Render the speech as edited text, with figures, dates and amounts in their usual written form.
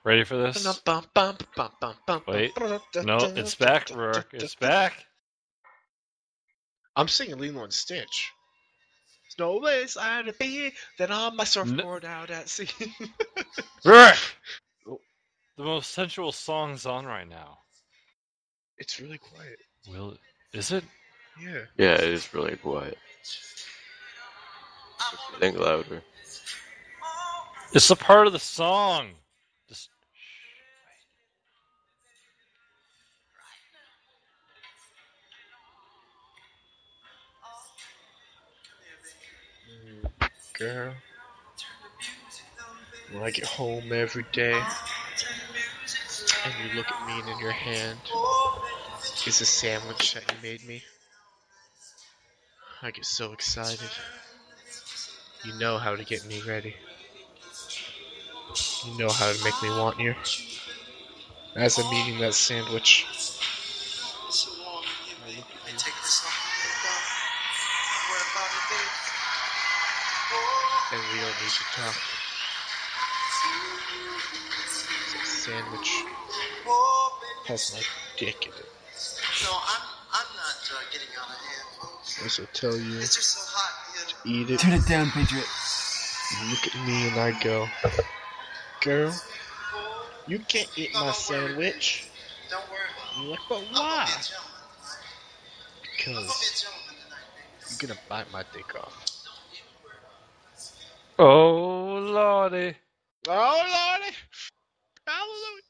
Ready for this? Wait. No, it's back, Rourke. It's back. I'm singing Lilo and Stitch. No place I'd be than on my surfboard out at sea. Rourke! The most sensual song's on right now. It's really quiet. Will is it? Yeah. Yeah, it is really quiet. Think louder. It's a part of the song. Just Girl, when I get home every day and you look at me and in your hand is a sandwich that you made me, I get so excited. You know how to get me ready. You know how to make me want you. As I'm eating that sandwich, I look at you. And we don't need to talk. That sandwich has my dick in it. No, I'm not getting out of hand, folks. I also tell you It's just so hot. to eat it. Turn it down, Patriot. You look at me and I go, girl, you can't eat my sandwich. Don't worry about And you're like, but it. I'm why? gonna be a gentleman tonight, baby. I'm gonna be a Because gentleman tonight, baby. you're gonna bite my dick off. oh lordy. Oh, Lordy! Hallelujah!